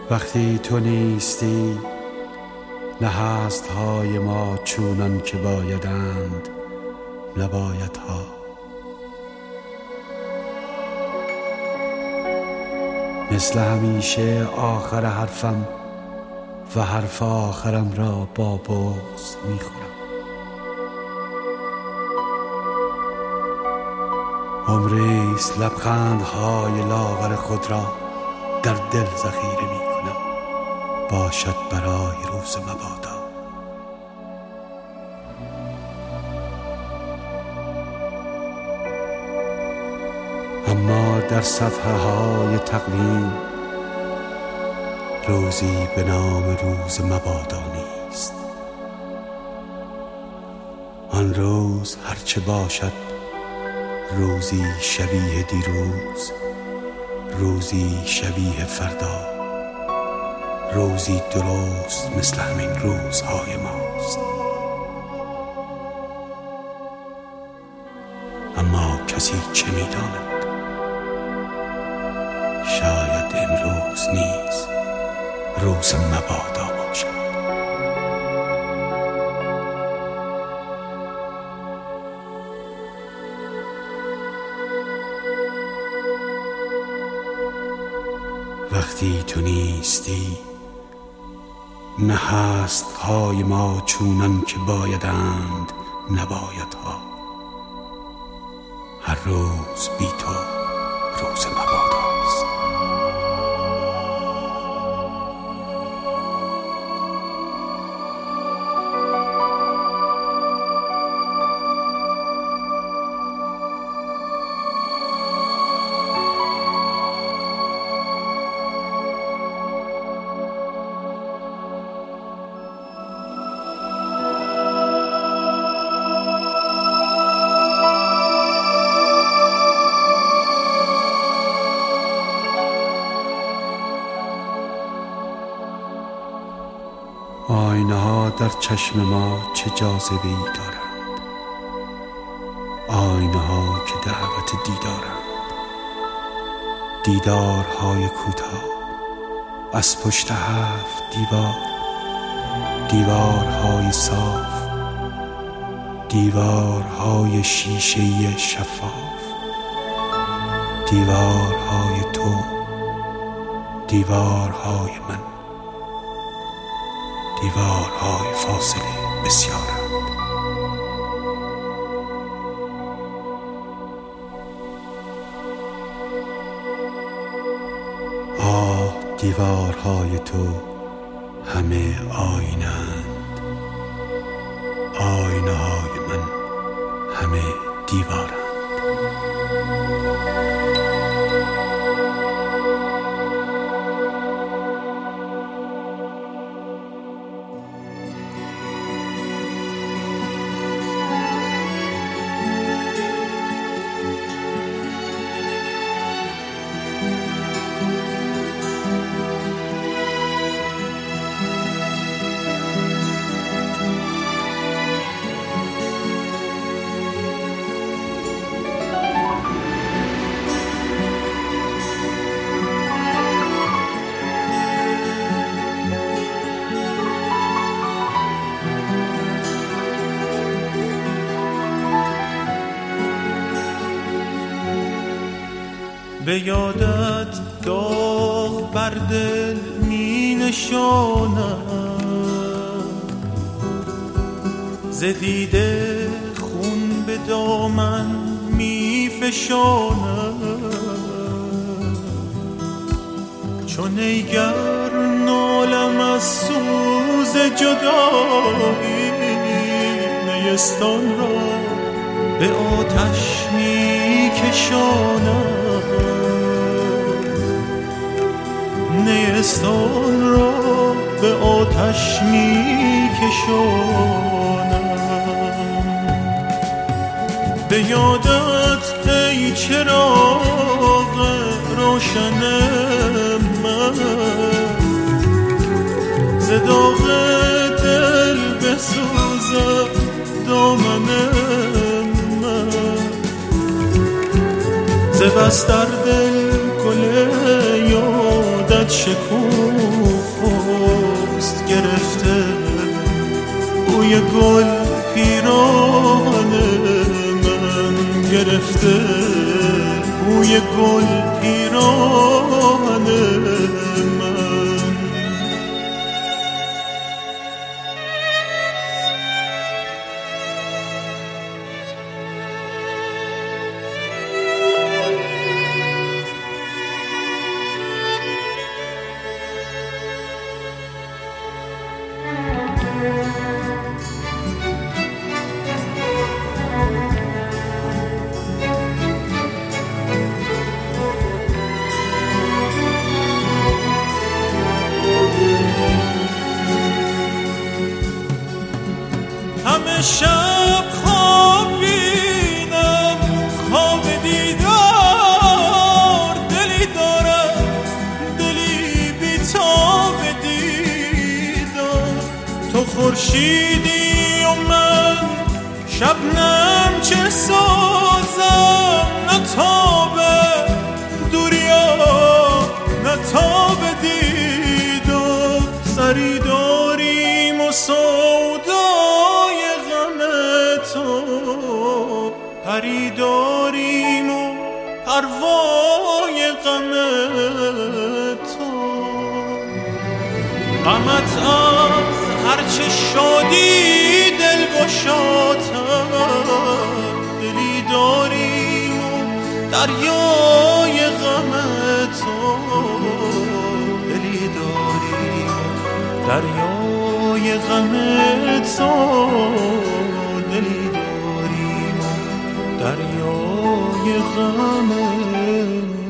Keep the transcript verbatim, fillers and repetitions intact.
وقتی تو نیستی نه هست های ما چونان که بایدند نباید ها. مثل همیشه آخر حرفم و حرف آخرم را با بغض میخورم. عمریست لبخندهای لاغر خود را در دل ذخیره میکنم، باشد برای روز مبادا. اما در صفحه های تقویم روزی به نام روز مبادا نیست. آن روز هرچه باشد روزی شبیه دیروز، روزی شبیه فردا، روزی درست مثل همین روزهای ماست. اما کسی چه می‌داند؟ شاید امروز نیز روز مبادا باشد. وقتی تو نیستی نه هست های ما چونان که بایدند نباید ها. هر روز بی تو روز مباداست. آینه ها در چشم ما چه جاذبه‌ای دارند، آینه ها که دعوت دیدارند، دیدارهای کوتاه از پشت هفت دیوار، دیوارهای صاف، دیوارهای شیشه‌ای شفاف، دیوارهای تو، دیوارهای من، دیوارهای فاصله بسیارند. آه دیوارهای تو همه آینه‌اند، آینه های من همه دیوارند. به یادت گاه بر دل می نشانم، ز دیده خون به دامن می فشانم. چون ایگر نالم از سوز جدایی، نیستان را به آتش می کشانم، نیستان را به آتش می کشانم. به یادت ای چراغ روشن من، ز داغ دل بسوزد دامن من، ز بس در دل گل یادت شکوه بوی گل پیران من گرفته، بوی گل پیران من. همه شب خوابیدم خواب دیدار، دلی دارم دلی بی‌تاب دیدار. تو خورشیدی و من شبنم چه سازم، نه تاب دوریا نه تاب دیدار. سری داریم و سودای غم تو، پری داریم و پروای غم تو. غمت از هرچه شادی دل گشاتر، دلی داریم و دریای غم تو، دلی داریم دریای غم تو، دلی داریم دریای غم